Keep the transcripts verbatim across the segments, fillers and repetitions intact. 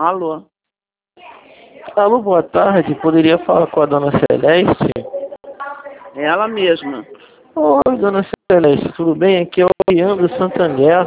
Alô? Alô, boa tarde. Poderia falar com a dona Celeste? Ela mesma. Oi, dona Celeste, tudo bem? Aqui é o Leandro Santander.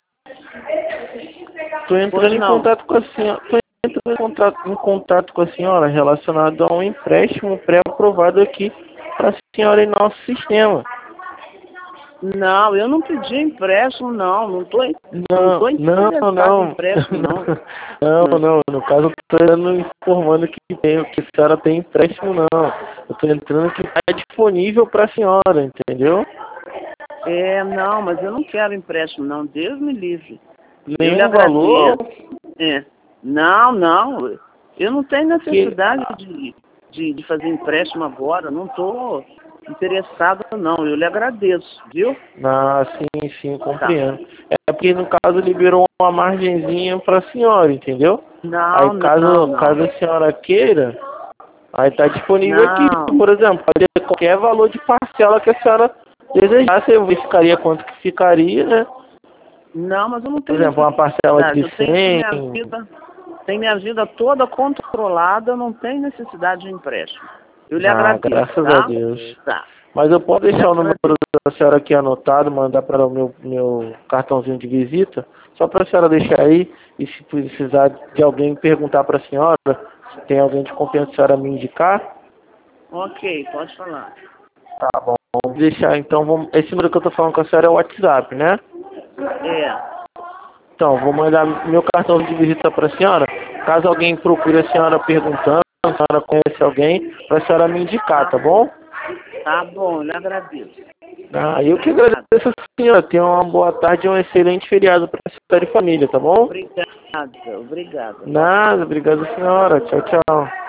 Estou entrando Pois em não. contato com a senhora. Tô entrando em contato, em contato com a senhora relacionado a um empréstimo pré-aprovado aqui para a senhora em nosso sistema. Não, eu não pedi empréstimo, não. Não estou não Não, tô não, interessado em não. empréstimo, não. Não, Hum. não. No caso, eu estou informando que, tem, que a senhora tem empréstimo, não. Eu estou entrando que está disponível para a senhora, entendeu? É, não, mas eu não quero empréstimo, não. Deus me livre. Eu lhe Nenhum valor agradeço. É. Não, não. Eu não tenho que... necessidade de, de, de fazer empréstimo agora. Não estou interessado, não. Eu lhe agradeço, viu? Ah, sim, sim, Tá. compreendo. É porque, no caso, liberou uma margenzinha para a senhora, entendeu? Aí, Não, não, caso, não. caso a senhora queira, aí está disponível aqui, Não. por exemplo, pode ter qualquer valor de parcela que a senhora desejasse, eu verificaria quanto que ficaria, né? Não, mas eu não Por tenho exemplo, uma parcela necessidade. de Eu tenho cem. minha vida, tenho minha vida toda controlada, eu não tenho necessidade de empréstimo. Eu lhe Ah, agradeço, graças a tá? Deus. Tá. Mas eu posso Eu lhe deixar o número agradeço. da senhora aqui anotado, mandar para o meu, meu cartãozinho de visita, só para a senhora deixar aí, e se precisar de alguém perguntar para a senhora, se tem alguém de confiança a senhora me indicar, Ok, pode falar. tá bom. Vamos deixar, então, vamos, esse número que eu estou falando com a senhora é o WhatsApp, né? É. Então, vou mandar meu cartão de visita para a senhora, caso alguém procure a senhora perguntando, se a senhora conhece alguém, para a senhora me indicar, Tá, tá bom? tá bom, eu lhe agradeço. Ah, eu que agradeço Obrigada. a senhora. Tenha uma boa tarde e um excelente feriado para a senhora e família, tá bom? Obrigada, obrigada. Nada, obrigado senhora. Tchau, tchau.